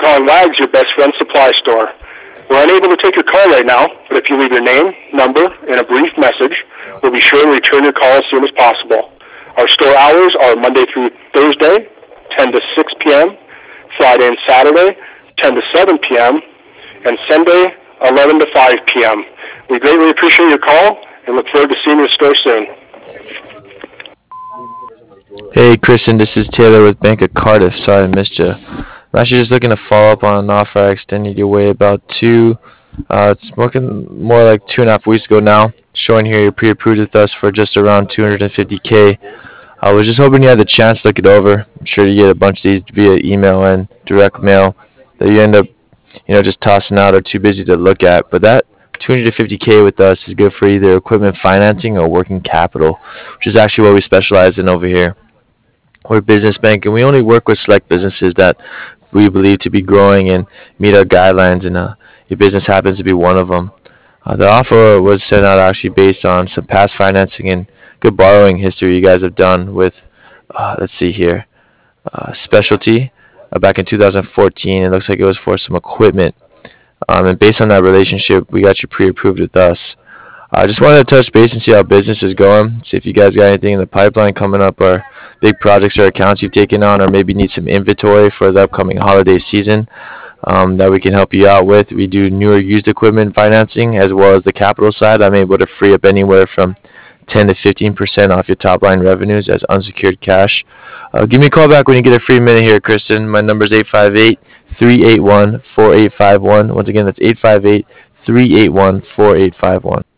calling Wags, your best friend supply store. We're unable to take your call right now, but if you leave your name, number, and a brief message, we'll be sure to return your call as soon as possible. Our store hours are Monday through Thursday, 10 to 6 p.m., Friday and Saturday, 10 to 7 p.m., and Sunday, 11 to 5 p.m. We greatly appreciate your call and look forward to seeing you in the store soon. Hey, Kristen, this is Taylor with Bank of Cardiff. Sorry I missed you. I'm actually just looking to follow up on an offer I extended your way about it's looking more like 2.5 weeks ago now. Showing here you're pre-approved with us for just around 250K. I was just hoping you had the chance to look it over. I'm sure you get a bunch of these via email and direct mail that you end up, just tossing out or too busy to look at. But that 250K with us is good for either equipment financing or working capital, which is actually what we specialize in over here. We're a business bank, and we only work with select businesses that we believe to be growing and meet our guidelines, and your business happens to be one of them. The offer was sent out actually based on some past financing and good borrowing history you guys have done with, let's see here, Specialty back in 2014. It looks like it was for some equipment. And based on that relationship, we got you pre-approved with us. I just wanted to touch base and see how business is going. See if you guys got anything in the pipeline coming up, or big projects or accounts you've taken on, or maybe need some inventory for the upcoming holiday season that we can help you out with. We do new or used equipment financing as well as the capital side. I'm able to free up anywhere from 10 to 15% off your top line revenues as unsecured cash. Give me a call back when you get a free minute here, Kristen. My number is 858-381-4851. Once again, that's 858-381-4851.